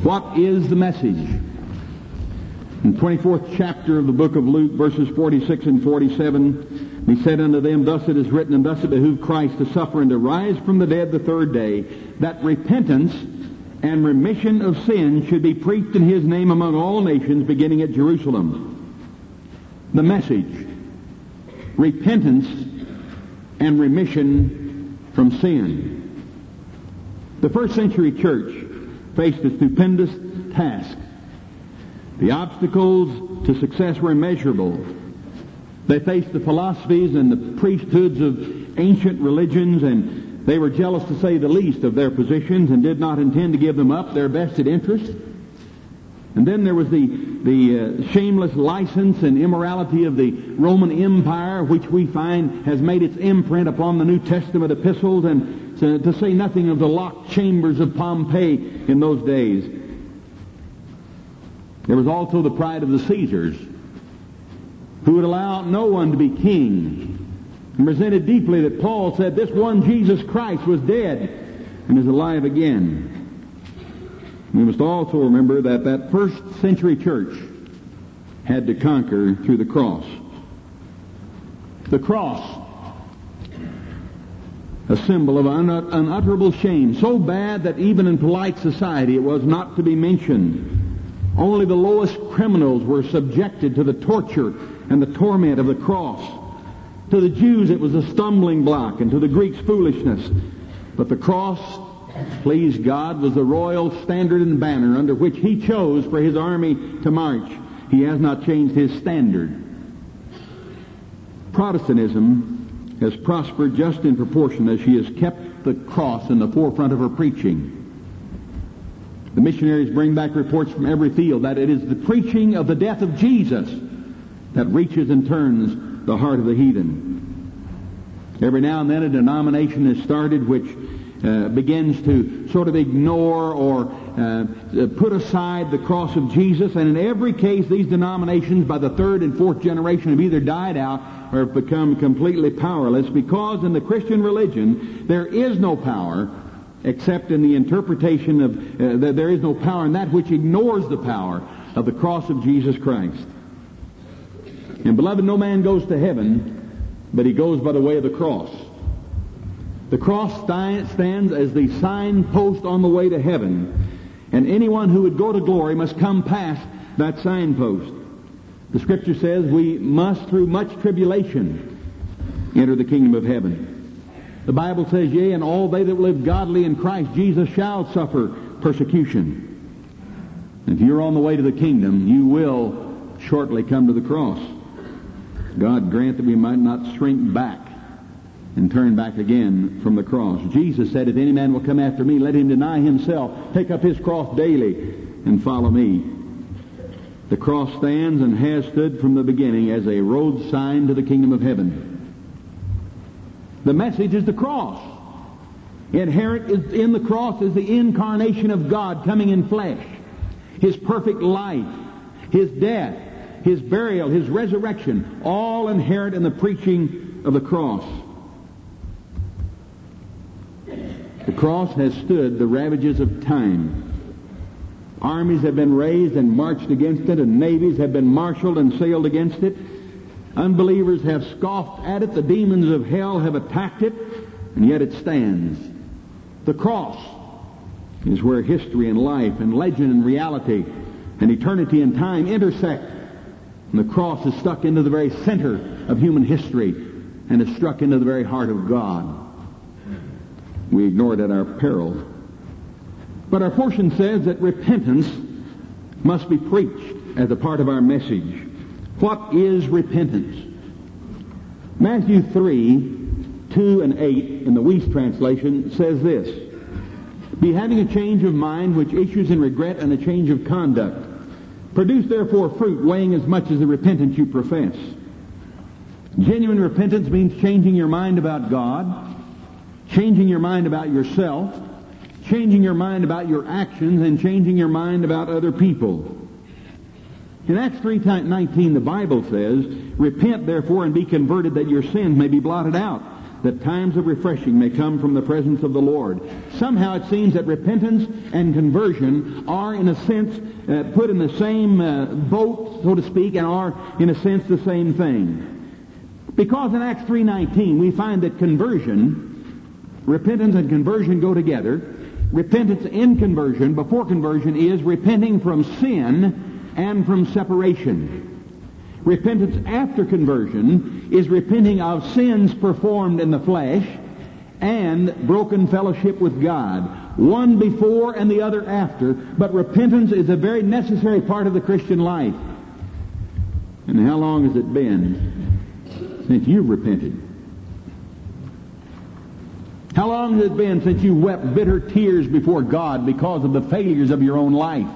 What is the message? In the 24th chapter of the book of Luke, verses 46 and 47, he said unto them, Thus it is written, and thus it behooved Christ to suffer and to rise from the dead the third day, that repentance and remission of sins should be preached in his name among all nations, beginning at Jerusalem. The message: repentance and remission from sin. The first century church faced a stupendous task. The obstacles to success were immeasurable. They faced the philosophies and the priesthoods of ancient religions, and they were jealous, to say the least, of their positions and did not intend to give them up, their vested interest. And then there was the shameless license and immorality of the Roman Empire, which we find has made its imprint upon the New Testament epistles, and to say nothing of the locked chambers of Pompeii in those days. There was also the pride of the Caesars, who would allow no one to be king, and resented deeply that Paul said this one Jesus Christ was dead and is alive again. We must also remember that that first century church had to conquer through the cross. The cross, a symbol of unutterable shame, so bad that even in polite society it was not to be mentioned. Only the lowest criminals were subjected to the torture and the torment of the cross. To the Jews it was a stumbling block, and to the Greeks foolishness. But the cross, please God, was the royal standard and banner under which he chose for his army to march. He has not changed his standard. Protestantism has prospered just in proportion as she has kept the cross in the forefront of her preaching. The missionaries bring back reports from every field that it is the preaching of the death of Jesus that reaches and turns the heart of the heathen. Every now and then a denomination is started which begins to sort of ignore or put aside the cross of Jesus, and in every case these denominations by the third and fourth generation have either died out or have become completely powerless, because in the Christian religion there is no power except in the interpretation of there is no power in that which ignores the power of the cross of Jesus Christ. And beloved, no man goes to heaven, but he goes by the way of the cross. The cross stands as the signpost on the way to heaven, and anyone who would go to glory must come past that signpost. The Scripture says we must, through much tribulation, enter the kingdom of heaven. The Bible says, yea, and all they that live godly in Christ Jesus shall suffer persecution. If you're on the way to the kingdom, you will shortly come to the cross. God grant that we might not shrink back and turn back again from the cross. Jesus said, if any man will come after me, let him deny himself, take up his cross daily, and follow me. The cross stands and has stood from the beginning as a road sign to the kingdom of heaven. The message is the cross. Inherent in the cross is the incarnation of God coming in flesh. His perfect life, His death, His burial, His resurrection, all inherent in the preaching of the cross. The cross has stood the ravages of time. Armies have been raised and marched against it, and navies have been marshaled and sailed against it. Unbelievers have scoffed at it. The demons of hell have attacked it, and yet it stands. The cross is where history and life and legend and reality and eternity and time intersect. And the cross is stuck into the very center of human history and is struck into the very heart of God. We ignore it at our peril. But our portion says that repentance must be preached as a part of our message. What is repentance? Matthew 3:2 and 8 in the Weiss translation says this: Be having a change of mind which issues in regret and a change of conduct. Produce therefore fruit weighing as much as the repentance you profess. Genuine repentance means changing your mind about God, changing your mind about yourself, changing your mind about your actions, and changing your mind about other people. In Acts 3:19, the Bible says, Repent therefore and be converted that your sins may be blotted out, that times of refreshing may come from the presence of the Lord. Somehow it seems that repentance and conversion are, in a sense, put in the same boat, so to speak, and are, in a sense, the same thing. Because in Acts 3:19 we find that repentance and conversion go together. Repentance in conversion, before conversion, is repenting from sin and from separation. Repentance after conversion is repenting of sins performed in the flesh and broken fellowship with God. One before and the other after, but repentance is a very necessary part of the Christian life. And how long has it been since you've repented? How long has it been since you wept bitter tears before God because of the failures of your own life?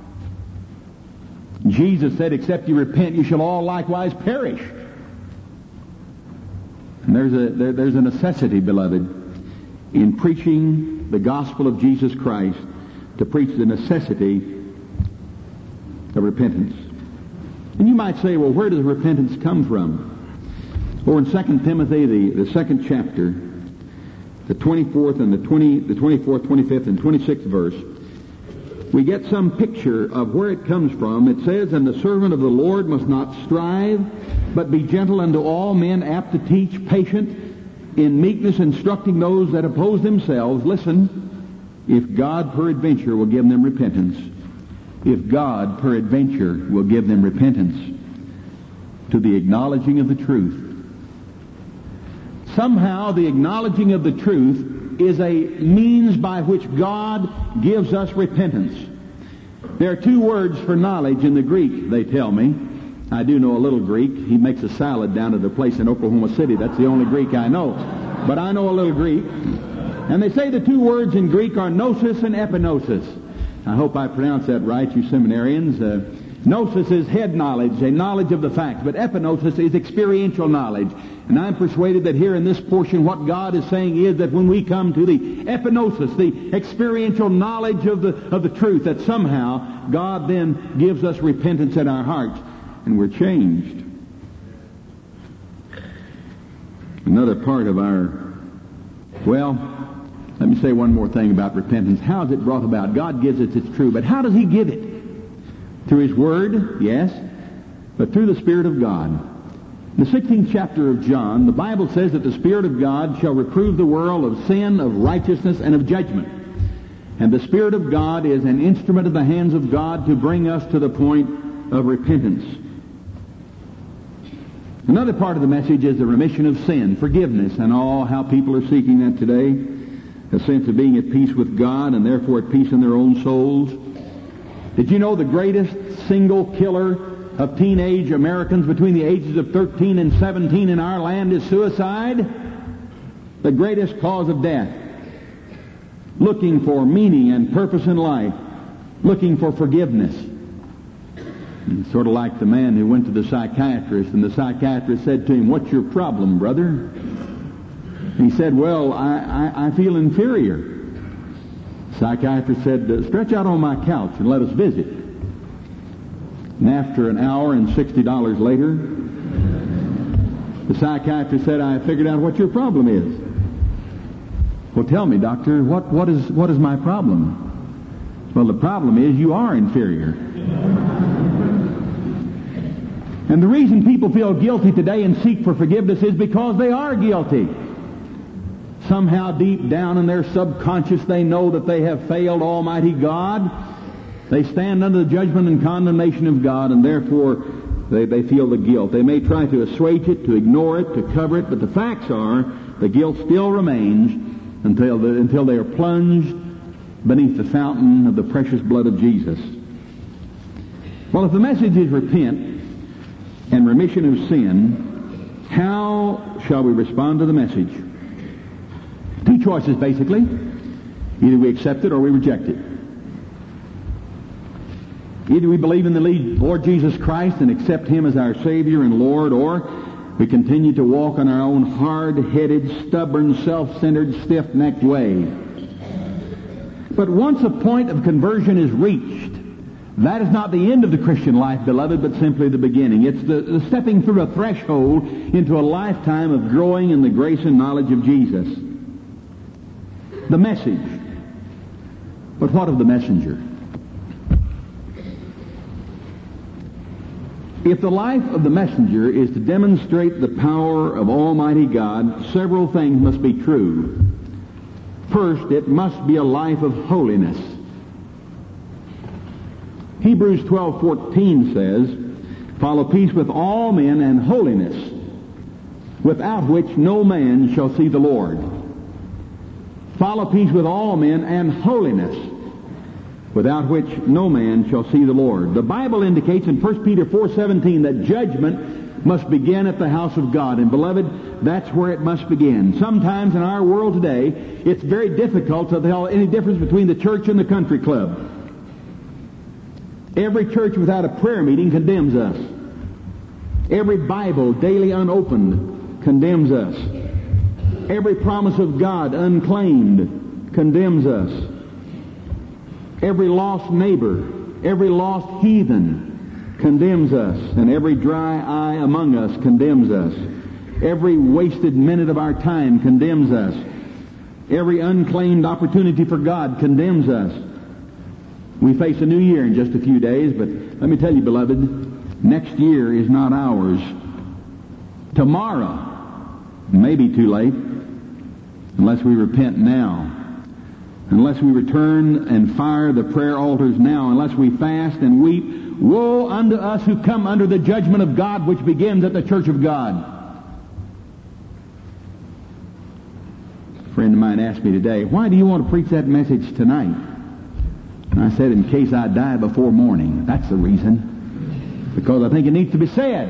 Jesus said, except you repent, you shall all likewise perish. And there's a necessity, beloved, in preaching the gospel of Jesus Christ, to preach the necessity of repentance. And you might say, well, where does repentance come from? Well, in 2 Timothy, the second chapter, the 24th, 25th, and 26th verse, we get some picture of where it comes from. It says, and the servant of the Lord must not strive, but be gentle unto all men, apt to teach, patient, in meekness instructing those that oppose themselves. Listen, if God peradventure will give them repentance, if God peradventure will give them repentance to the acknowledging of the truth. Somehow the acknowledging of the truth is a means by which God gives us repentance. There are two words for knowledge in the Greek, they tell me. I do know a little Greek. He makes a salad down at a place in Oklahoma City. That's the only Greek I know. But I know a little Greek. And they say the two words in Greek are gnosis and epinosis. I hope I pronounced that right, you seminarians. Gnosis is head knowledge, a knowledge of the facts, but epinosis is experiential knowledge. And I'm persuaded that here in this portion what God is saying is that when we come to the epinosis, the experiential knowledge of the truth, that somehow God then gives us repentance in our hearts and we're changed. Another part of let me say one more thing about repentance. How is it brought about? God gives it, it's true, but how does He give it? Through His Word, yes, but through the Spirit of God. In the 16th chapter of John, the Bible says that the Spirit of God shall reprove the world of sin, of righteousness, and of judgment. And the Spirit of God is an instrument in the hands of God to bring us to the point of repentance. Another part of the message is the remission of sin, forgiveness, and how people are seeking that today. A sense of being at peace with God and therefore at peace in their own souls. Did you know the greatest single killer of teenage Americans between the ages of 13 and 17 in our land is suicide? The greatest cause of death. Looking for meaning and purpose in life. Looking for forgiveness. And sort of like the man who went to the psychiatrist, and the psychiatrist said to him, "What's your problem, brother?" And he said, "Well, I feel inferior." The psychiatrist said, "Stretch out on my couch and let us visit." And after an hour and $60 later, the psychiatrist said, "I figured out what your problem is." "Well, tell me, doctor, what is my problem?" "Well, the problem is you are inferior." And the reason people feel guilty today and seek for forgiveness is because they are guilty. Somehow deep down in their subconscious they know that they have failed Almighty God. They stand under the judgment and condemnation of God, and therefore they feel the guilt. They may try to assuage it, to ignore it, to cover it, but the facts are the guilt still remains until they are plunged beneath the fountain of the precious blood of Jesus. Well, if the message is repent and remission of sin, how shall we respond to the message? Two choices, basically. Either we accept it or we reject it. Either we believe in the Lord Jesus Christ and accept Him as our Savior and Lord, or we continue to walk on our own hard-headed, stubborn, self-centered, stiff-necked way. But once a point of conversion is reached, That is not the end of the Christian life, beloved, but simply the beginning. It's the stepping through a threshold into a lifetime of growing in the grace and knowledge of Jesus. The message. But what of the messenger? If the life of the messenger is to demonstrate the power of Almighty God, several things must be true. First, it must be a life of holiness. Hebrews 12:14 says, "Follow peace with all men and holiness, without which no man shall see the Lord." Follow peace with all men and holiness, without which no man shall see the Lord. The Bible indicates in 1 Peter 4:17 that judgment must begin at the house of God. And beloved, that's where it must begin. Sometimes in our world today, it's very difficult to tell any difference between the church and the country club. Every church without a prayer meeting condemns us. Every Bible daily unopened condemns us. Every promise of God unclaimed condemns us. Every lost neighbor, every lost heathen condemns us, and every dry eye among us condemns us. Every wasted minute of our time condemns us. Every unclaimed opportunity for God condemns us. We face a new year in just a few days, but let me tell you, beloved, next year is not ours. Tomorrow may be too late, unless we repent now. Unless we return and fire the prayer altars now, unless we fast and weep, woe unto us who come under the judgment of God, which begins at the church of God. A friend of mine asked me today, "Why do you want to preach that message tonight?" And I said, "In case I die before morning." That's the reason. Because I think it needs to be said.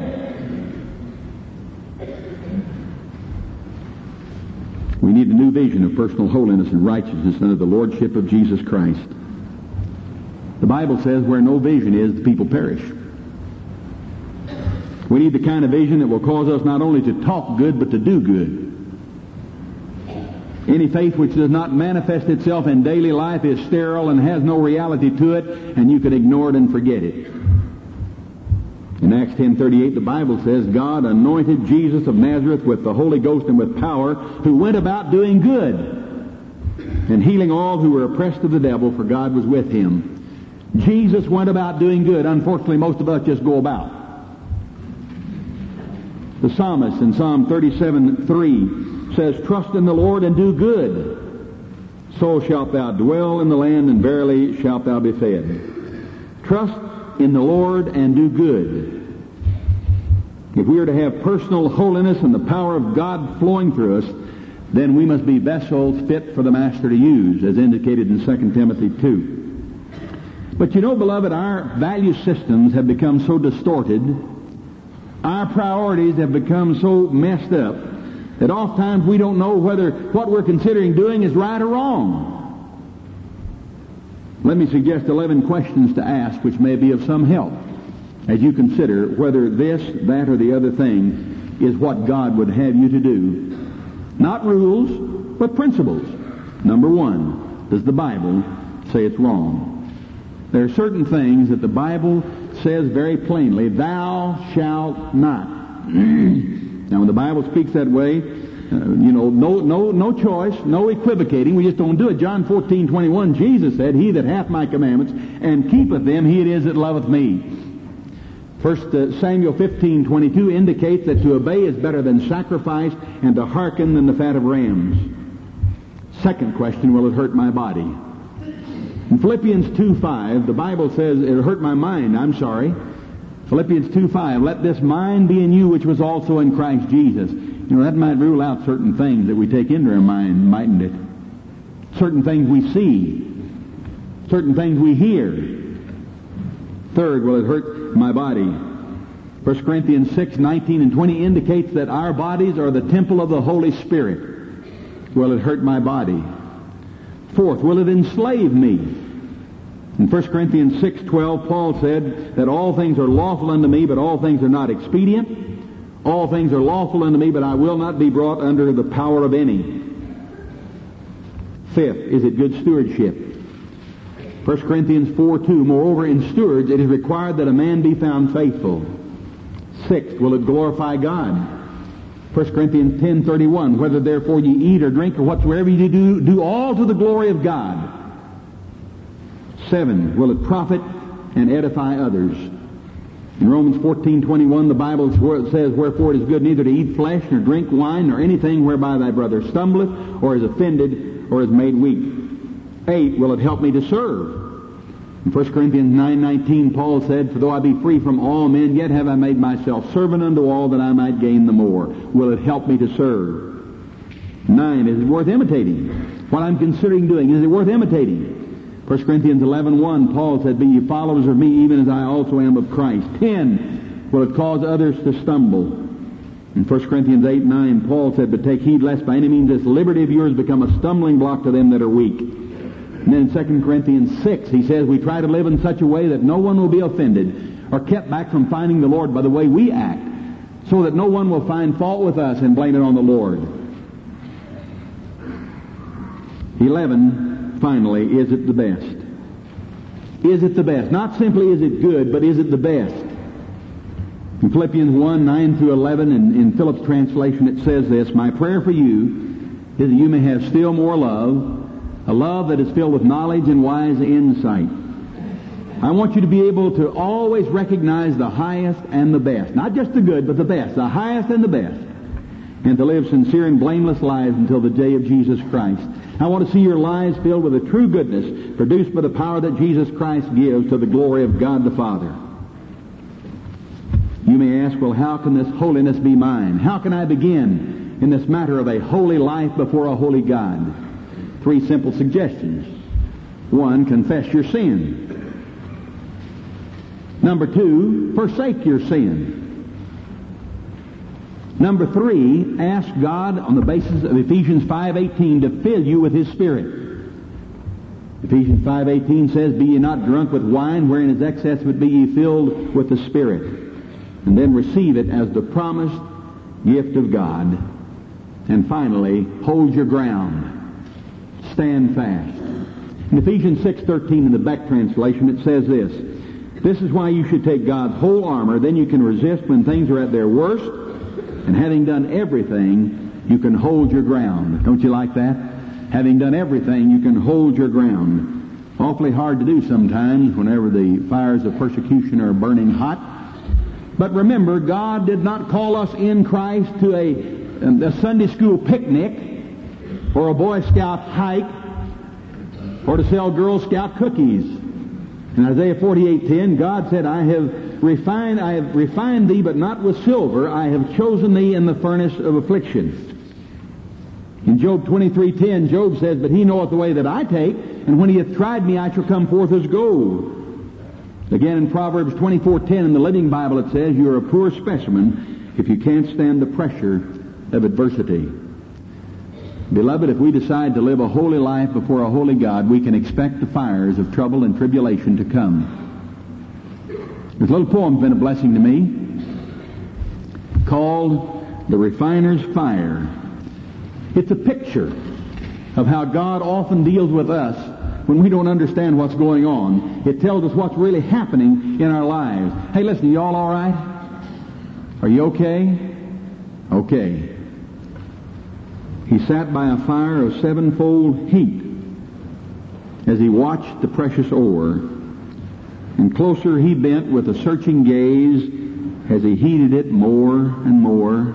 We need a new vision of personal holiness and righteousness under the lordship of Jesus Christ. The Bible says where no vision is, the people perish. We need the kind of vision that will cause us not only to talk good, but to do good. Any faith which does not manifest itself in daily life is sterile and has no reality to it, and you can ignore it and forget it. In Acts 10:38, the Bible says, "God anointed Jesus of Nazareth with the Holy Ghost and with power, who went about doing good and healing all who were oppressed of the devil, for God was with him." Jesus went about doing good. Unfortunately, most of us just go about. The psalmist in Psalm 37:3 says, "Trust in the Lord and do good. So shalt thou dwell in the land, and verily shalt thou be fed." Trust in the Lord and do good. If we are to have personal holiness and the power of God flowing through us, then we must be vessels fit for the Master to use, as indicated in 2 Timothy 2. But you know, beloved, our value systems have become so distorted, our priorities have become so messed up, that oftentimes we don't know whether what we're considering doing is right or wrong. Let me suggest 11 questions to ask which may be of some help as you consider whether this, that, or the other thing is what God would have you to do. Not rules, but principles. Number one, does the Bible say it's wrong? There are certain things that the Bible says very plainly, "Thou shalt not." Now, when the Bible speaks that way, no choice, no equivocating. We just don't do it. John 14:21, Jesus said, "He that hath my commandments and keepeth them, he it is that loveth me." 1 Samuel 15:22 indicates that to obey is better than sacrifice, and to hearken than the fat of rams. Second question, will it hurt my body? In Philippians 2:5, the Bible says, "It'll hurt my mind." Philippians 2:5, "Let this mind be in you which was also in Christ Jesus." You know, that might rule out certain things that we take into our mind, mightn't it? Certain things we see. Certain things we hear. Third, will it hurt my body? 1 Corinthians 6:19 and 20 indicates that our bodies are the temple of the Holy Spirit. Will it hurt my body? Fourth, will it enslave me? In 1 Corinthians 6:12, Paul said that all things are lawful unto me, but all things are not expedient. All things are lawful unto me, but I will not be brought under the power of any. Fifth, is it good stewardship? 1 Corinthians 4:2, moreover, in stewards it is required that a man be found faithful. Sixth, will it glorify God? 1 Corinthians 10:31, whether therefore ye eat or drink or whatsoever ye do all to the glory of God. 7, will it profit and edify others? In Romans 14:21, the Bible says, wherefore it is good neither to eat flesh, nor drink wine, nor anything whereby thy brother stumbleth, or is offended, or is made weak. 8, will it help me to serve? In 1 Corinthians 9:19, Paul said, for though I be free from all men, yet have I made myself servant unto all, that I might gain the more. Will it help me to serve? 9, is it worth imitating? What I'm considering doing, is it worth imitating? 1 Corinthians 11:1, Paul said, be ye followers of me, even as I also am of Christ. 10, will it cause others to stumble? In 1 Corinthians 8:9, Paul said, but take heed lest by any means this liberty of yours become a stumbling block to them that are weak. And then in 2 Corinthians 6, he says, we try to live in such a way that no one will be offended or kept back from finding the Lord by the way we act, so that no one will find fault with us and blame it on the Lord. 11, finally, is it the best? Is it the best? Not simply is it good, but is it the best? In Philippians 1:9-11, in Philip's translation, it says this, my prayer for you is that you may have still more love, a love that is filled with knowledge and wise insight. I want you to be able to always recognize the highest and the best. Not just the good, but the best. The highest and the best. And to live sincere and blameless lives until the day of Jesus Christ. I want to see your lives filled with a true goodness produced by the power that Jesus Christ gives to the glory of God the Father. You may ask, well, how can this holiness be mine? How can I begin in this matter of a holy life before a holy God? 3 simple suggestions. 1, confess your sin. Number 2, forsake your sin. Number 3, ask God on the basis of Ephesians 5:18 to fill you with His Spirit. Ephesians 5:18 says, be ye not drunk with wine, wherein is excess, but be ye filled with the Spirit. And then receive it as the promised gift of God. And finally, hold your ground. Stand fast. In Ephesians 6:13 in the Beck translation, it says this, this is why you should take God's whole armor, then you can resist when things are at their worst, and having done everything, you can hold your ground. Don't you like that? Having done everything, you can hold your ground. Awfully hard to do sometimes whenever the fires of persecution are burning hot. But remember, God did not call us in Christ to a Sunday school picnic or a Boy Scout hike or to sell Girl Scout cookies. In Isaiah 48:10, God said, I have refined thee, but not with silver. I have chosen thee in the furnace of affliction. In Job 23:10, Job says, but he knoweth the way that I take, and when he hath tried me, I shall come forth as gold. Again, in Proverbs 24:10 in the Living Bible, it says, you are a poor specimen if you can't stand the pressure of adversity. Beloved, if we decide to live a holy life before a holy God, we can expect the fires of trouble and tribulation to come. This little poem's been a blessing to me, called The Refiner's Fire. It's a picture of how God often deals with us when we don't understand what's going on. It tells us what's really happening in our lives. Hey, listen, you all right? Are you okay? Okay. He sat by a fire of 7-fold heat as he watched the precious ore, and closer he bent with a searching gaze as he heated it more and more.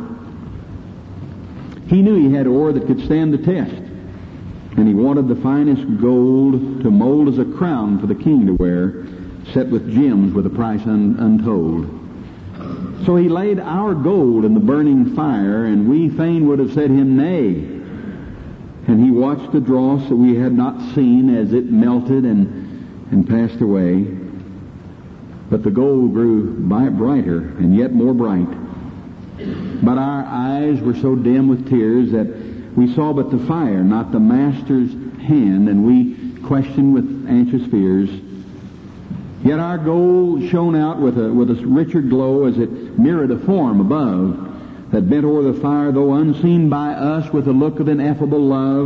He knew he had ore that could stand the test, and he wanted the finest gold to mold as a crown for the king to wear, set with gems with a price untold. So he laid our gold in the burning fire, and we fain would have said him nay. And he watched the dross that we had not seen as it melted and passed away. But the gold grew brighter and yet more bright. But our eyes were so dim with tears that we saw but the fire, not the Master's hand, and we questioned with anxious fears. Yet our gold shone out with a richer glow as it mirrored a form above that bent o'er the fire, though unseen by us, with a look of ineffable love,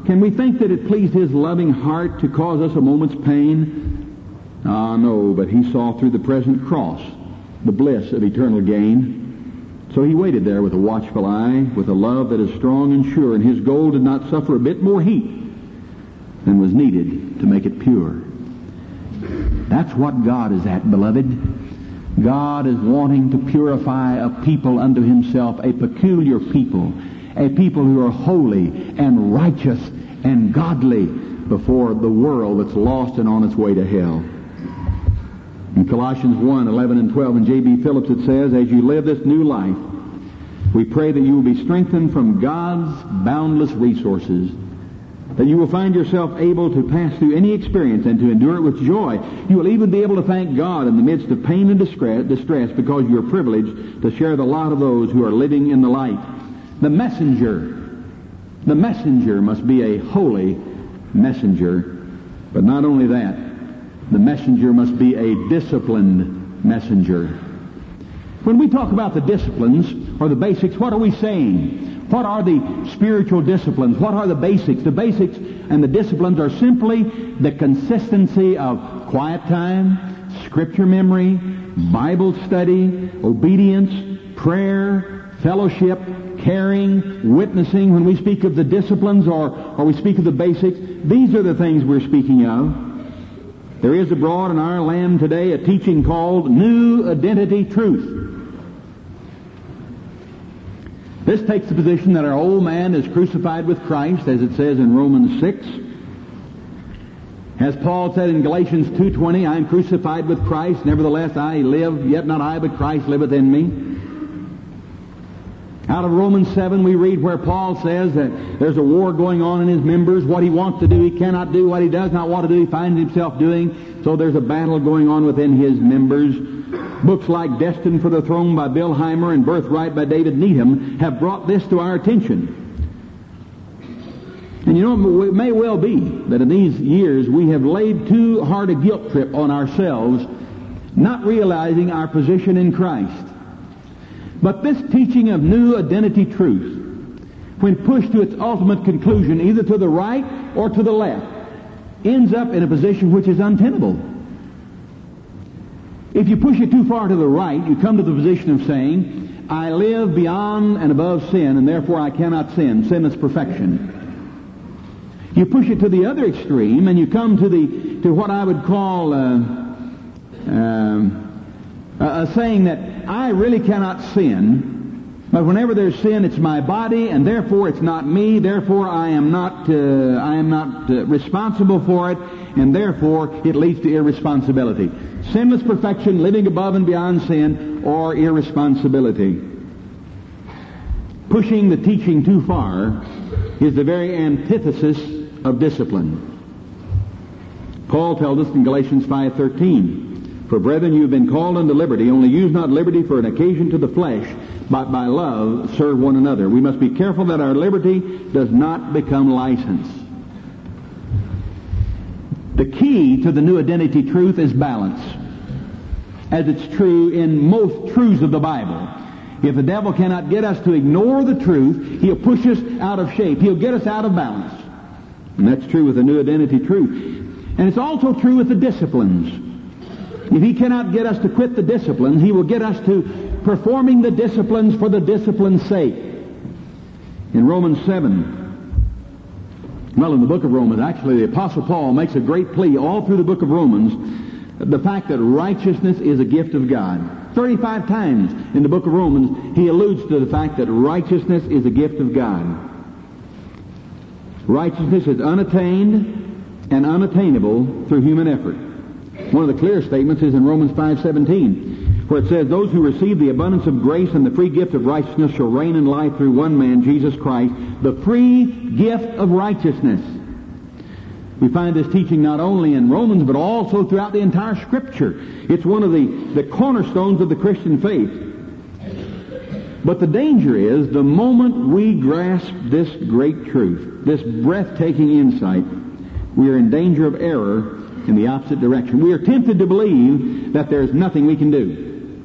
Can we think that it pleased His loving heart to cause us a moment's pain? Ah, no, but He saw through the present cross the bliss of eternal gain. So He waited there with a watchful eye, with a love that is strong and sure, and His gold did not suffer a bit more heat than was needed to make it pure. That's what God is at, beloved. God is wanting to purify a people unto Himself, a peculiar people, a people who are holy and righteous and godly before the world that's lost and on its way to hell. In Colossians 1:11 and 12, in J.B. Phillips it says, as you live this new life, we pray that you will be strengthened from God's boundless resources, that you will find yourself able to pass through any experience and to endure it with joy. You will even be able to thank God in the midst of pain and distress because you are privileged to share the lot of those who are living in the light. The messenger must be a holy messenger. But not only that, the messenger must be a disciplined messenger. When we talk about the disciplines or the basics, what are we saying? What are the spiritual disciplines? What are the basics? The basics and the disciplines are simply the consistency of quiet time, scripture memory, Bible study, obedience, prayer, fellowship, caring, witnessing. When we speak of the disciplines or we speak of the basics, these are the things we're speaking of. There is abroad in our land today a teaching called New Identity Truth. This takes the position that our old man is crucified with Christ, as it says in Romans 6. As Paul said in Galatians 2:20, I am crucified with Christ, nevertheless I live, yet not I, but Christ liveth in me. Out of Romans 7 we read where Paul says that there's a war going on in his members. What he wants to do he cannot do. What he does not want to do he finds himself doing. So there's a battle going on within his members. Books like Destined for the Throne by Bill Heimer and Birthright by David Needham have brought this to our attention. And you know, it may well be that in these years we have laid too hard a guilt trip on ourselves, not realizing our position in Christ. But this teaching of new identity truth, when pushed to its ultimate conclusion, either to the right or to the left, ends up in a position which is untenable. If you push it too far to the right, you come to the position of saying, I live beyond and above sin, and therefore I cannot sin. Sin is perfection. You push it to the other extreme, and you come to what I would call saying that I really cannot sin, but whenever there's sin, it's my body, and therefore it's not me. Therefore, I am not responsible for it, and therefore it leads to irresponsibility. Sinless perfection, living above and beyond sin, or irresponsibility. Pushing the teaching too far is the very antithesis of discipline. Paul tells us in Galatians 5:13, for brethren, you have been called unto liberty, only use not liberty for an occasion to the flesh, but by love serve one another. We must be careful that our liberty does not become license. The key to the new identity truth is balance, as it's true in most truths of the Bible. If the devil cannot get us to ignore the truth, he'll push us out of shape. He'll get us out of balance. And that's true with the new identity truth. And it's also true with the disciplines. If he cannot get us to quit the disciplines, he will get us to performing the disciplines for the discipline's sake. In Romans 7, well, in the book of Romans, actually the Apostle Paul makes a great plea all through the book of Romans, the fact that righteousness is a gift of God. 35 times in the book of Romans, he alludes to the fact that righteousness is a gift of God. Righteousness is unattained and unattainable through human effort. One of the clear statements is in Romans 5:17, where it says, those who receive the abundance of grace and the free gift of righteousness shall reign in life through one man, Jesus Christ, the free gift of righteousness. We find this teaching not only in Romans, but also throughout the entire Scripture. It's one of the cornerstones of the Christian faith. But the danger is, the moment we grasp this great truth, this breathtaking insight, we are in danger of error in the opposite direction. We are tempted to believe that there's nothing we can do.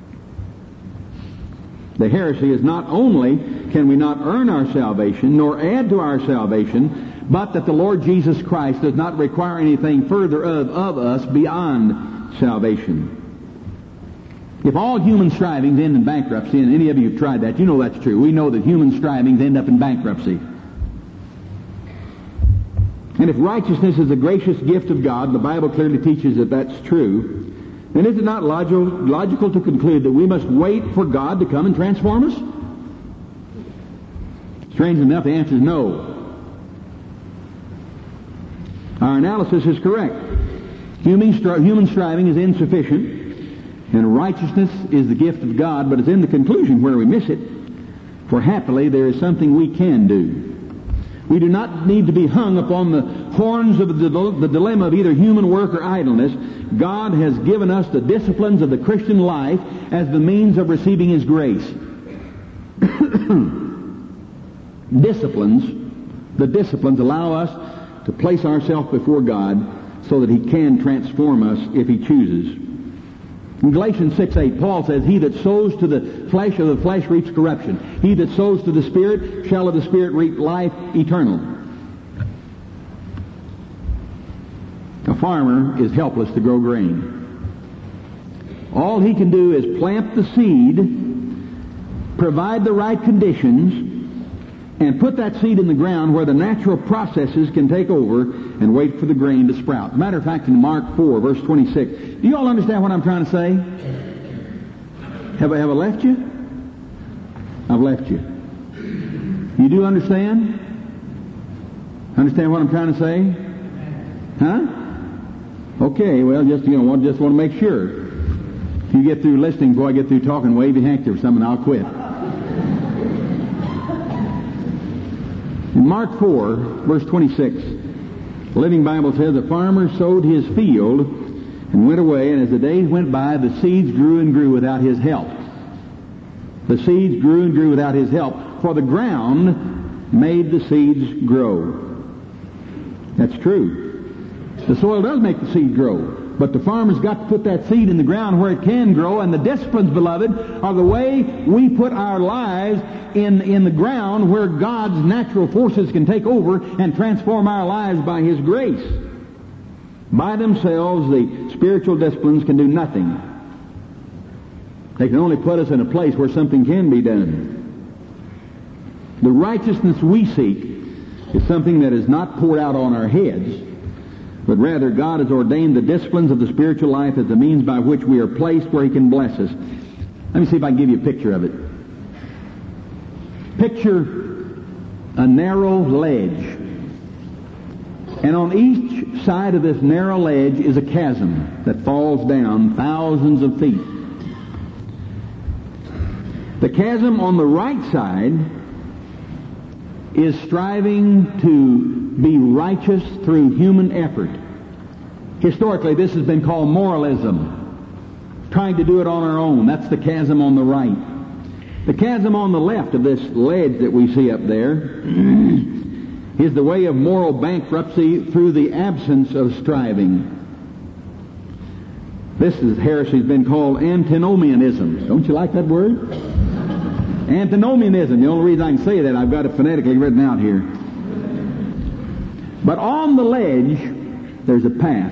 The heresy is not only can we not earn our salvation, nor add to our salvation, but that the Lord Jesus Christ does not require anything further of us beyond salvation. If all human strivings end in bankruptcy, and any of you have tried that, you know that's true. We know that human strivings end up in bankruptcy. And if righteousness is a gracious gift of God, the Bible clearly teaches that that's true, then is it not logical to conclude that we must wait for God to come and transform us? Strange enough, the answer is no. Our analysis is correct. Human striving is insufficient, and righteousness is the gift of God, but it's in the conclusion where we miss it. For happily, there is something we can do. We do not need to be hung upon the horns of the dilemma of either human work or idleness. God has given us the disciplines of the Christian life as the means of receiving His grace. The disciplines allow us to place ourselves before God so that He can transform us if He chooses. In Galatians 6:8, Paul says, "He that sows to the flesh of the flesh reaps corruption. He that sows to the Spirit shall of the Spirit reap life eternal." A farmer is helpless to grow grain. All he can do is plant the seed, provide the right conditions, and put that seed in the ground where the natural processes can take over and wait for the grain to sprout. As a matter of fact, in Mark 4, verse 26, do you all understand what I'm trying to say? Have I left you? I've left you. You do understand? Understand what I'm trying to say? Huh? Okay, well, just want to make sure. If you get through listening before I get through talking, wave your handkerchief or something, I'll quit. In Mark 4, verse 26, the Living Bible says, "The farmer sowed his field and went away, and as the days went by, the seeds grew and grew without his help." The seeds grew and grew without his help, for the ground made the seeds grow. That's true. The soil does make the seed grow, but the farmer's got to put that seed in the ground where it can grow, and the disciplines, beloved, are the way we put our lives in the ground where God's natural forces can take over and transform our lives by His grace. By themselves, the spiritual disciplines can do nothing. They can only put us in a place where something can be done. The righteousness we seek is something that is not poured out on our heads, but rather God has ordained the disciplines of the spiritual life as the means by which we are placed where He can bless us. Let me see if I can give you a picture of it. Picture a narrow ledge, and on each side of this narrow ledge is a chasm that falls down thousands of feet. The chasm on the right side is striving to be righteous through human effort. Historically, this has been called moralism, trying to do it on our own. That's the chasm on the right. The chasm on the left of this ledge that we see up there is the way of moral bankruptcy through the absence of striving. This heresy has been called antinomianism. Don't you like that word? Antinomianism. The only reason I can say that, I've got it phonetically written out here. But on the ledge, there's a path.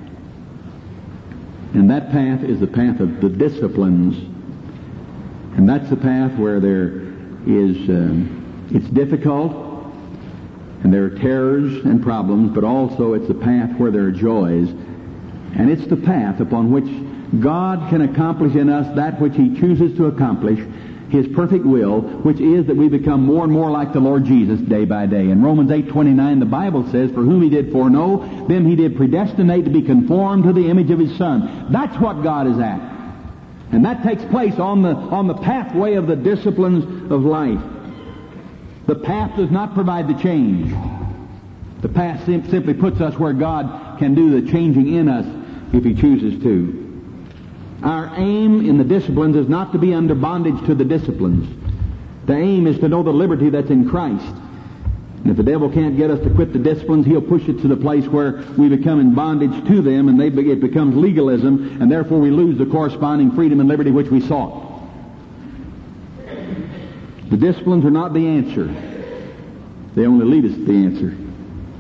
And that path is the path of the disciplines. And that's the path where there is, it's difficult, and there are terrors and problems, but also it's the path where there are joys. And it's the path upon which God can accomplish in us that which He chooses to accomplish, His perfect will, which is that we become more and more like the Lord Jesus day by day. In Romans 8:29, the Bible says, "For whom He did foreknow, them He did predestinate to be conformed to the image of His Son." That's what God is at. And that takes place on the pathway of the disciplines of life. The path does not provide the change. The path simply puts us where God can do the changing in us if He chooses to. Our aim in the disciplines is not to be under bondage to the disciplines. The aim is to know the liberty that's in Christ. And if the devil can't get us to quit the disciplines, he'll push it to the place where we become in bondage to them, and it becomes legalism, and therefore we lose the corresponding freedom and liberty which we sought. The disciplines are not the answer. They only lead us to the answer.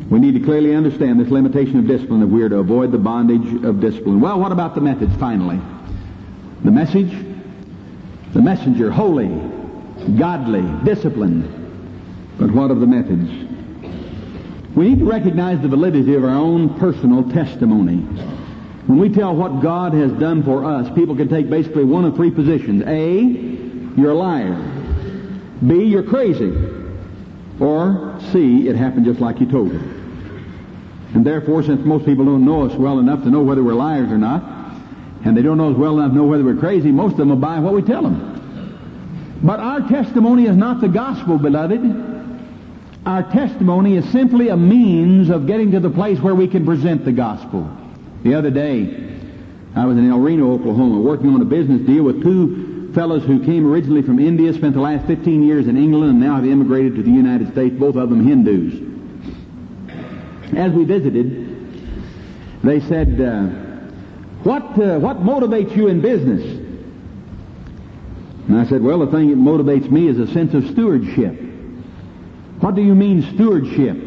We need to clearly understand this limitation of discipline if we are to avoid the bondage of discipline. Well, what about the methods, finally? The message? The messenger, holy, godly, disciplined. But what of the methods? We need to recognize the validity of our own personal testimony. When we tell what God has done for us, people can take basically one of three positions. A, you're a liar. B, you're crazy. Or C, it happened just like you told it. And therefore, since most people don't know us well enough to know whether we're liars or not, and they don't know us well enough to know whether we're crazy, most of them will buy what we tell them. But our testimony is not the gospel, beloved. Our testimony is simply a means of getting to the place where we can present the gospel. The other day, I was in El Reno, Oklahoma, working on a business deal with two fellows who came originally from India, spent the last 15 years in England, and now have immigrated to the United States, both of them Hindus. As we visited, they said, what motivates you in business? And I said, well, the thing that motivates me is a sense of stewardship. What do you mean, stewardship?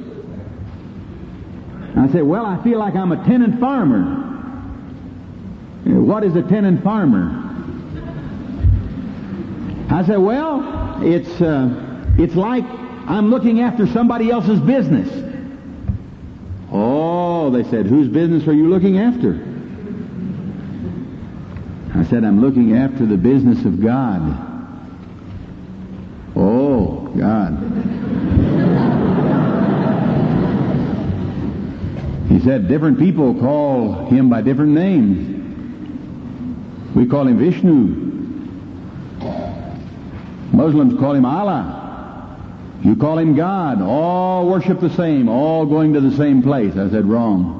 I said, well, I feel like I'm a tenant farmer. What is a tenant farmer? I said, well, it's like I'm looking after somebody else's business. Oh, they said, whose business are you looking after? I said, I'm looking after the business of God. Oh, God. He said, different people call him by different names. We call him Vishnu. Muslims call him Allah. You call him God. All worship the same, all going to the same place. I said, wrong.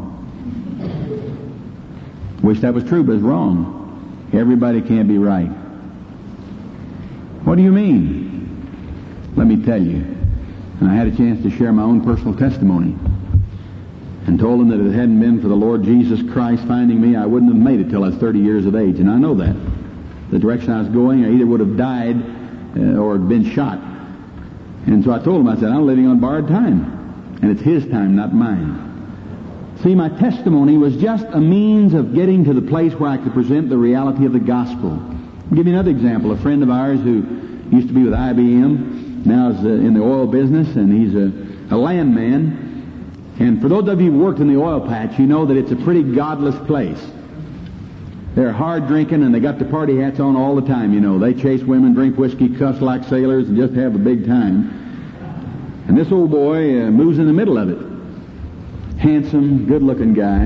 Wish that was true, but it's wrong. Everybody can't be right. What do you mean? Let me tell you. And I had a chance to share my own personal testimony and told them that if it hadn't been for the Lord Jesus Christ finding me, I wouldn't have made it till I was 30 years of age. And I know that. The direction I was going, I either would have died or been shot. And so I told him, I said, I'm living on borrowed time. And it's his time, not mine. See, my testimony was just a means of getting to the place where I could present the reality of the gospel. I'll give you another example. A friend of ours who used to be with IBM, now is in the oil business, and he's a landman. And for those of you who worked in the oil patch, you know that it's a pretty godless place. They're hard drinking, and they got the party hats on all the time, you know. They chase women, drink whiskey, cuss like sailors, and just have a big time. And this old boy moves in the middle of it. Handsome, good-looking guy.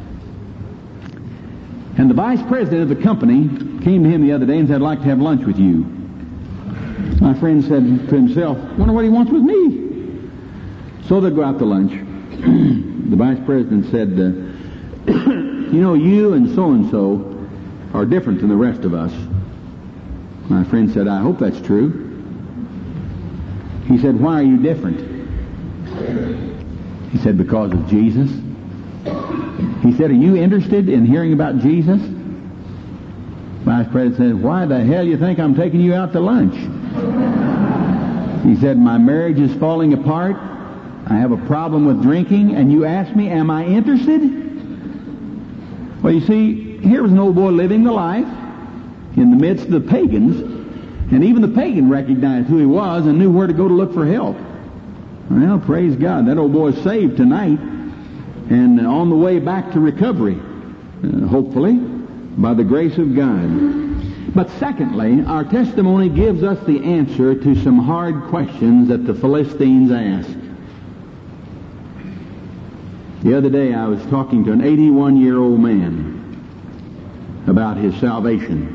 And the vice president of the company came to him the other day and said, I'd like to have lunch with you. My friend said to himself, wonder what he wants with me. So they go out to lunch. The vice president said, you know, you and so-and-so are different than the rest of us. My friend said, I hope that's true. He said, why are you different? He said, because of Jesus. He said, are you interested in hearing about Jesus? Vice President said, why the hell do you think I'm taking you out to lunch? He said, my marriage is falling apart. I have a problem with drinking, and you ask me, am I interested? Well, you see, here was an old boy living the life in the midst of the pagans, and even the pagan recognized who he was and knew where to go to look for help. Well, praise God. That old boy's saved tonight and on the way back to recovery, hopefully, by the grace of God. But secondly, our testimony gives us the answer to some hard questions that the Philistines asked. The other day I was talking to an 81-year-old man about his salvation.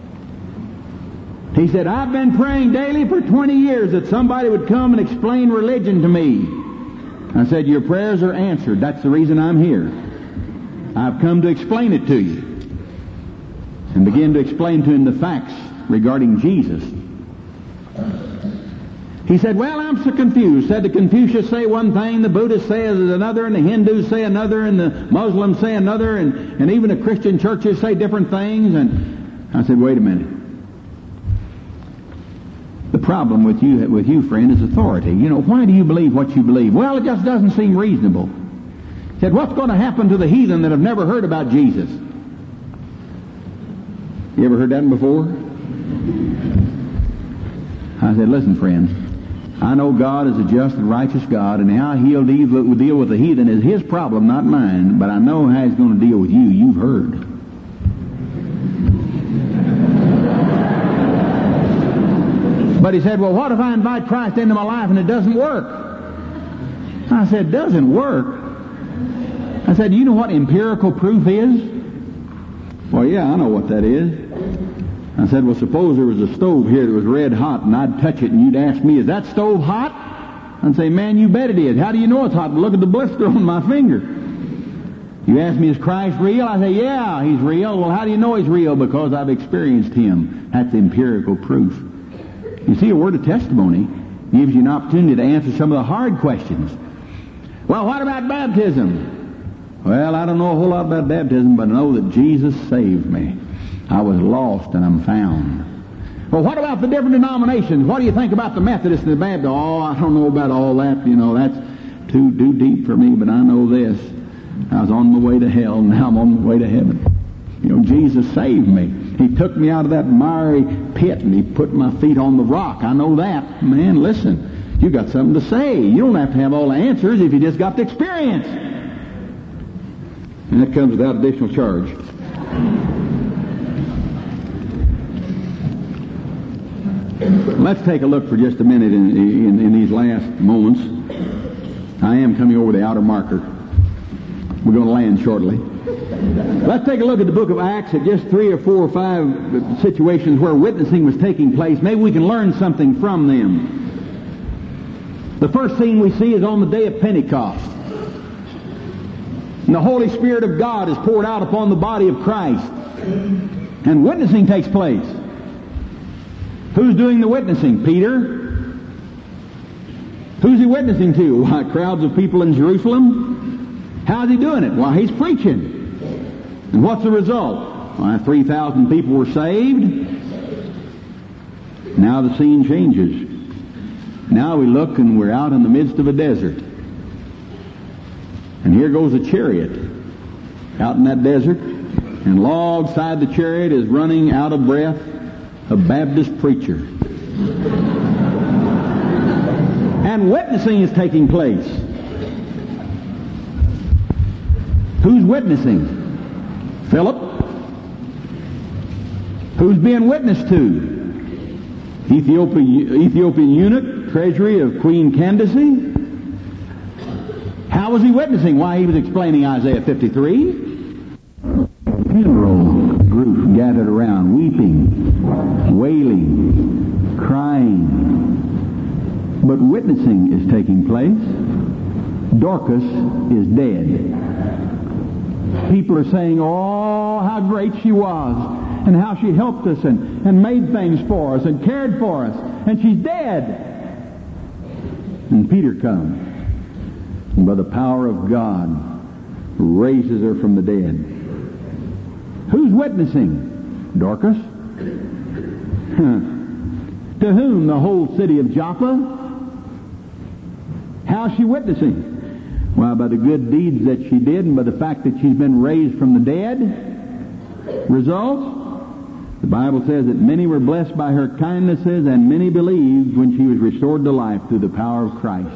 He said, I've been praying daily for 20 years that somebody would come and explain religion to me. I said, your prayers are answered. That's the reason I'm here. I've come to explain it to you. And begin to explain to him the facts regarding Jesus. He said, well, I'm so confused. Said the Confucius say one thing, the Buddhists say another, and the Hindus say another, and the Muslims say another, and even the Christian churches say different things. And I said, wait a minute. The problem with you, friend, is authority. You know, why do you believe what you believe? Well, it just doesn't seem reasonable. He said, what's going to happen to the heathen that have never heard about Jesus? You ever heard that before? I said, listen, friends, I know God is a just and righteous God, and how He'll deal with the heathen is His problem, not mine, but I know how He's going to deal with you. You've heard. But he said, well, what if I invite Christ into my life and it doesn't work? I said, doesn't work? I said, do you know what empirical proof is? Well, yeah, I know what that is. I said, well, suppose there was a stove here that was red hot and I'd touch it and you'd ask me, is that stove hot? I'd say, man, you bet it is. How do you know it's hot? Look at the blister on my finger. You ask me, is Christ real? I say, yeah, He's real. Well, how do you know He's real? Because I've experienced Him. That's empirical proof. You see, a word of testimony gives you an opportunity to answer some of the hard questions. Well, what about baptism? Well, I don't know a whole lot about baptism, but I know that Jesus saved me. I was lost and I'm found. Well, what about the different denominations? What do you think about the Methodists and the Baptists? Oh, I don't know about all that. You know, that's too deep for me, but I know this. I was on my way to hell, and now I'm on my way to heaven. You know, Jesus saved me. He took me out of that miry pit and He put my feet on the rock. I know that. Man, listen, you got something to say. You don't have to have all the answers if you just got the experience. And that comes without additional charge. Let's take a look for just a minute in these last moments. I am coming over the outer marker. We're going to land shortly. Let's take a look at the book of Acts at just 3 or 4 or 5 situations where witnessing was taking place. Maybe we can learn something from them. The first thing we see is on the day of Pentecost. And the Holy Spirit of God is poured out upon the body of Christ. And witnessing takes place. Who's doing the witnessing? Peter. Who's he witnessing to? Why, crowds of people in Jerusalem. How's he doing it? Why, he's preaching. And what's the result? Why, 3,000 people were saved. Now the scene changes. Now we look and we're out in the midst of a desert. And here goes a chariot out in that desert. And alongside the chariot is running out of breath a Baptist preacher. And witnessing is taking place. Who's witnessing? Philip. Who's being witnessed to? Ethiopian eunuch, treasury of Queen Candace. How was he witnessing? Why, he was explaining Isaiah 53. Funeral group gathered around, weeping, wailing, crying. But witnessing is taking place. Dorcas is dead. People are saying, oh, how great she was, and how she helped us and made things for us and cared for us, and she's dead. And Peter comes, and by the power of God, raises her from the dead. Who's witnessing? Dorcas. To whom? The whole city of Joppa. How's she witnessing? Why, by the good deeds that she did and by the fact that she's been raised from the dead. Results? The Bible says that many were blessed by her kindnesses and many believed when she was restored to life through the power of Christ.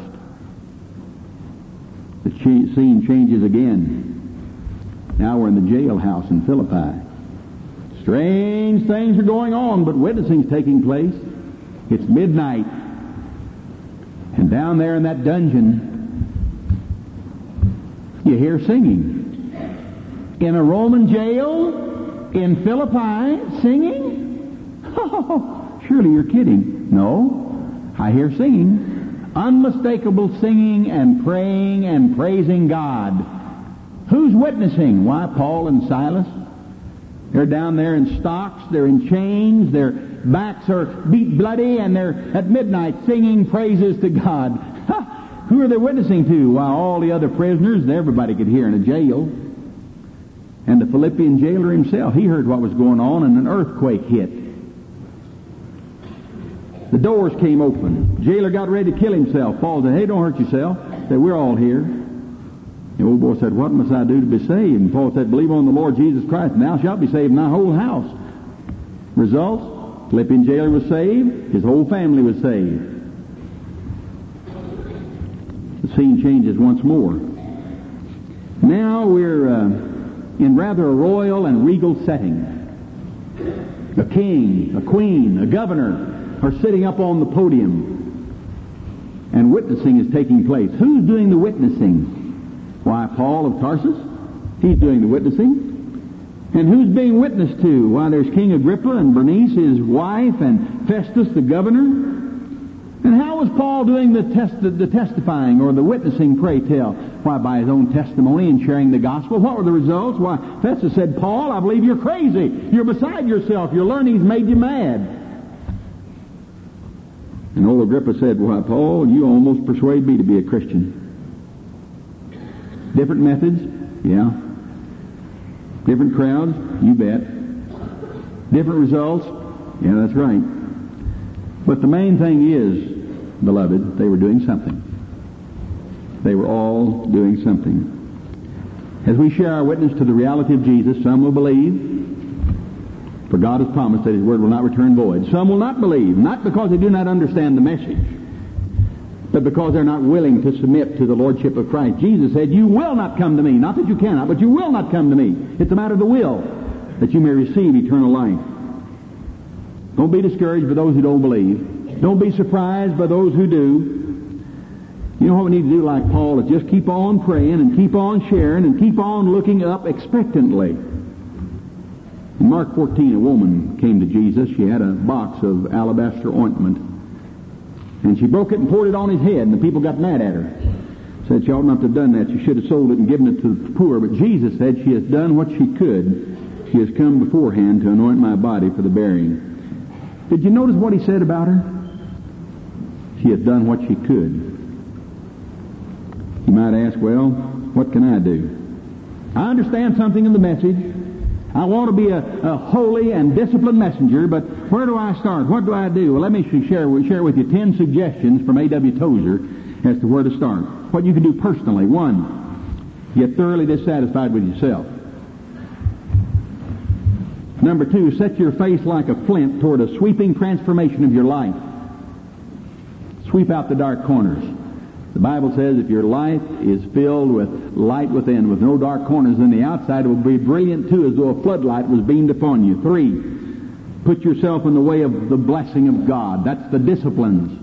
The scene changes again. Now we're in the jailhouse in Philippi. Strange things are going on, but witnessing's taking place. It's midnight. And down there in that dungeon, you hear singing. In a Roman jail in Philippi, singing? Oh, surely you're kidding. No, I hear singing. Unmistakable singing and praying and praising God. Who's witnessing? Why, Paul and Silas. They're down there in stocks, they're in chains, their backs are beat bloody, and they're at midnight singing praises to God. Who are they witnessing to? Why, all the other prisoners, everybody could hear in a jail. And the Philippian jailer himself, he heard what was going on, and an earthquake hit. The doors came open. Jailer got ready to kill himself. Paul said, hey, don't hurt yourself. He said, we're all here. The old boy said, what must I do to be saved? And Paul said, believe on the Lord Jesus Christ, and thou shalt be saved in thy whole house. Results, Philippian jailer was saved. His whole family was saved. The scene changes once more. Now we're in rather a royal and regal setting. A king, a queen, a governor are sitting up on the podium, and witnessing is taking place. Who's doing the witnessing? Why, Paul of Tarsus. He's doing the witnessing. And who's being witnessed to? Why, there's King Agrippa and Bernice, his wife, and Festus, the governor. And how was Paul doing the testifying or the witnessing, pray tell? Why, by his own testimony and sharing the gospel. What were the results? Why, Festus said, Paul, I believe you're crazy. You're beside yourself. Your learning's made you mad. And old Agrippa said, why, Paul, you almost persuade me to be a Christian. Different methods? Yeah. Different crowds? You bet. Different results? Yeah, that's right. But the main thing is, beloved, they were doing something. They were all doing something. As we share our witness to the reality of Jesus, some will believe, for God has promised that His Word will not return void. Some will not believe, not because they do not understand the message, but because they're not willing to submit to the Lordship of Christ. Jesus said, you will not come to me. Not that you cannot, but you will not come to me. It's a matter of the will, that you may receive eternal life. Don't be discouraged by those who don't believe. Don't be surprised by those who do. You know what we need to do, like Paul, is just keep on praying and keep on sharing and keep on looking up expectantly. In Mark 14, a woman came to Jesus. She had a box of alabaster ointment. And she broke it and poured it on his head, and the people got mad at her. Said she ought not to have done that. She should have sold it and given it to the poor. But Jesus said she has done what she could. She has come beforehand to anoint my body for the burying. Did you notice what he said about her? She has done what she could. You might ask, well, what can I do? I understand something in the message. I want to be a holy and disciplined messenger, but where do I start? What do I do? Well, let me share with you 10 suggestions from A.W. Tozer as to where to start. What you can do personally. 1, get thoroughly dissatisfied with yourself. Number 2, set your face like a flint toward a sweeping transformation of your life. Sweep out the dark corners. The Bible says if your life is filled with light within, with no dark corners in the outside, it will be brilliant too, as though a floodlight was beamed upon you. 3, put yourself in the way of the blessing of God. That's the disciplines.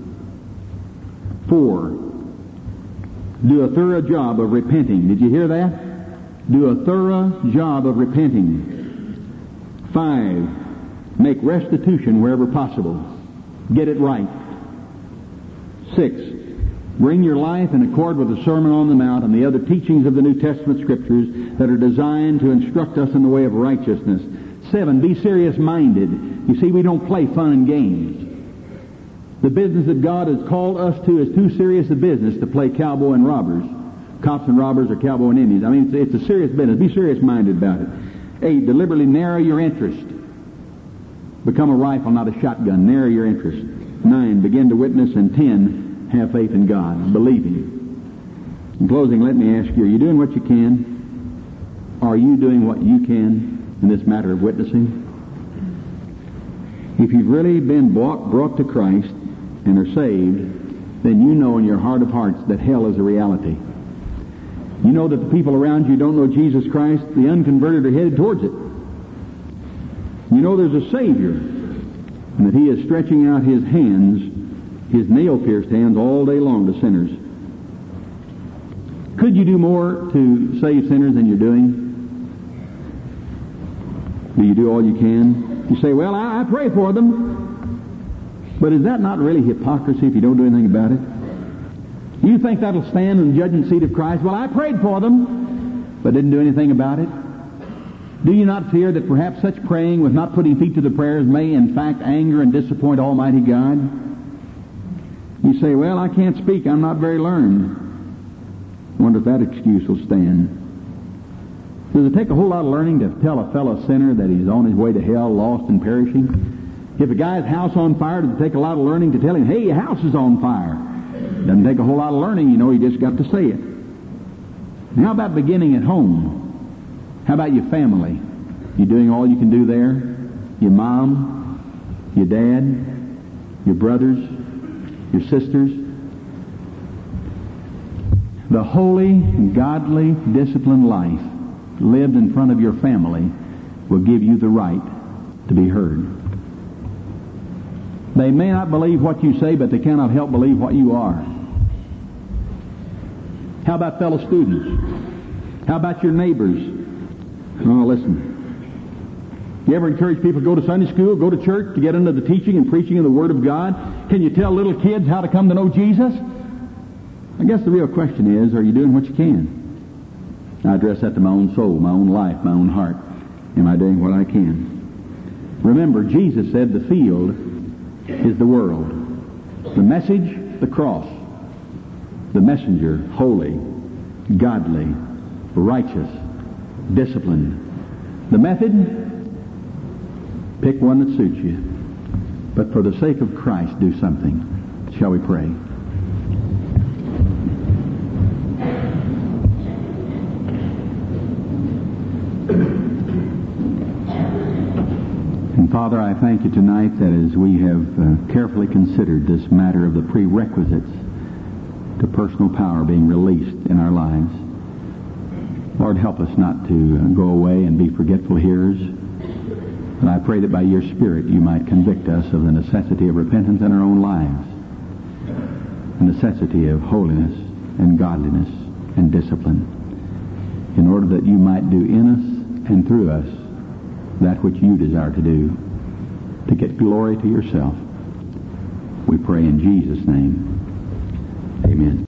4, do a thorough job of repenting. Did you hear that? Do a thorough job of repenting. 5, make restitution wherever possible. Get it right. 6, bring your life in accord with the Sermon on the Mount and the other teachings of the New Testament Scriptures that are designed to instruct us in the way of righteousness. 7, be serious-minded. You see, we don't play fun and games. The business that God has called us to is too serious a business to play cowboy and robbers. Cops and robbers or cowboy and Indians. I mean, it's a serious business. Be serious-minded about it. 8, deliberately narrow your interest. Become a rifle, not a shotgun. Narrow your interest. 9, begin to witness. And 10, have faith in God, believing. In closing, let me ask you, are you doing what you can? Are you doing what you can in this matter of witnessing? If you've really been brought to Christ and are saved, then you know in your heart of hearts that hell is a reality. You know that the people around you don't know Jesus Christ. The unconverted are headed towards it. You know there's a Savior, and that He is stretching out His hands, His nail-pierced hands, all day long to sinners. Could you do more to save sinners than you're doing? Do you do all you can? You say, well, I pray for them. But is that not really hypocrisy if you don't do anything about it? You think that'll stand in the judgment seat of Christ? Well, I prayed for them, but didn't do anything about it. Do you not fear that perhaps such praying with not putting feet to the prayers may in fact anger and disappoint Almighty God? You say, well, I can't speak. I'm not very learned. I wonder if that excuse will stand. Does it take a whole lot of learning to tell a fellow sinner that he's on his way to hell, lost and perishing? If a guy's house on fire, does it take a lot of learning to tell him, hey, your house is on fire? Doesn't take a whole lot of learning, you just got to say it. And how about beginning at home? How about your family? You doing all you can do there? Your mom, your dad, your brothers, your sisters? The holy, godly, disciplined life lived in front of your family will give you the right to be heard. They may not believe what you say, but they cannot help believe what you are. How about fellow students? How about your neighbors? Oh, listen. You ever encourage people to go to Sunday school, go to church, to get into the teaching and preaching of the Word of God? Can you tell little kids how to come to know Jesus? I guess the real question is, are you doing what you can? I address that to my own soul, my own life, my own heart. Am I doing what I can? Remember, Jesus said the field is the world. The message, the cross. The messenger, holy, godly, righteous, disciplined. The method, pick one that suits you. But for the sake of Christ, do something. Shall we pray? And Father, I thank you tonight that as we have carefully considered this matter of the prerequisites to personal power being released in our lives, Lord, help us not to go away and be forgetful hearers. And I pray that by your Spirit you might convict us of the necessity of repentance in our own lives, the necessity of holiness and godliness and discipline, in order that you might do in us and through us that which you desire to do, to get glory to yourself. We pray in Jesus' name. Amen.